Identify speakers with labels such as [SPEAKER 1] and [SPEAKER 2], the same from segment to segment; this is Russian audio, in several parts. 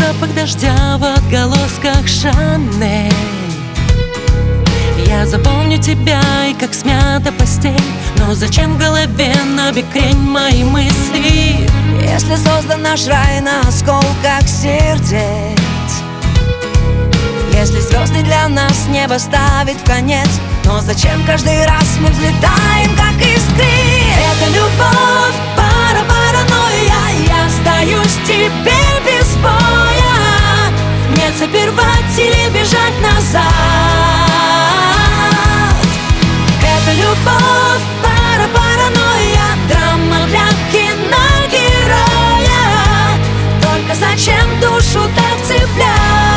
[SPEAKER 1] запах дождя в отголосках Шанель. Я запомню тебя и как смята постель, но зачем в голове набекрень мои мысли?
[SPEAKER 2] Если создан наш рай на осколках сердец, если звезды для нас небо ставит в конец, но зачем каждый раз мы взлетаем, как искры? Это любовь, паранойя, я остаюсь теперь без боя. Нет сопервать или бежать назад. Это любовь, паранойя, драма для киногероя. Только зачем душу так цеплять?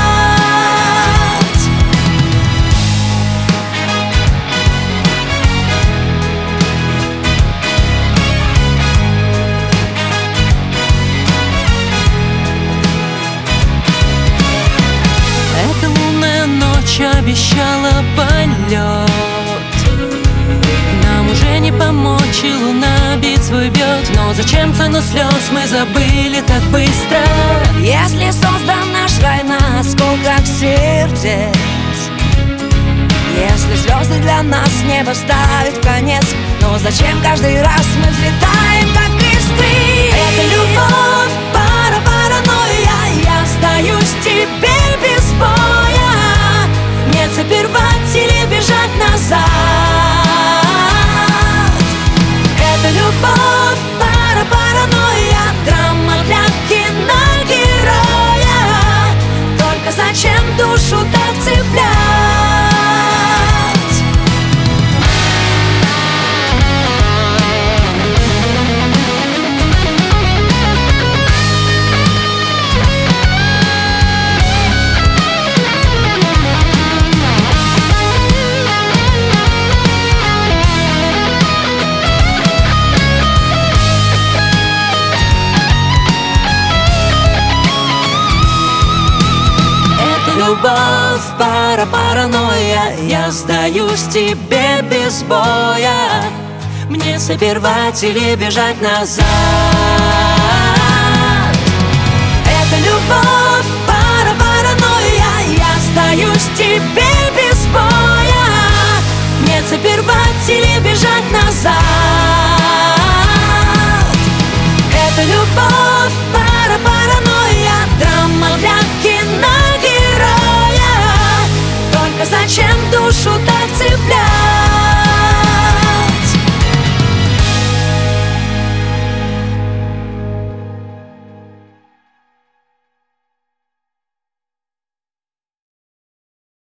[SPEAKER 1] Эта лунная ночь обещала полет. Нам уже не помочь, и луна бить свой бьет. Но зачем цену слез мы забыли так быстро?
[SPEAKER 2] Если создан наш рай на осколках сердец, если звезды для нас небо ставит в конец, но зачем каждый раз мы взлетаем, как искры? Это любовь, паранойя, я остаюсь теперь без боя. Нет сопервать или бежать назад. Это любовь, паранойя, драма для киногероя. Только зачем душу так цеплять?
[SPEAKER 1] Любовь, паранойя, я сдаюсь тебе без боя. Мне сопервать или бежать назад.
[SPEAKER 2] Это любовь, паранойя, я сдаюсь теперь без боя. Нет сопервать или бежать назад. Это любовь, паранойя, драма для киногероя. Только зачем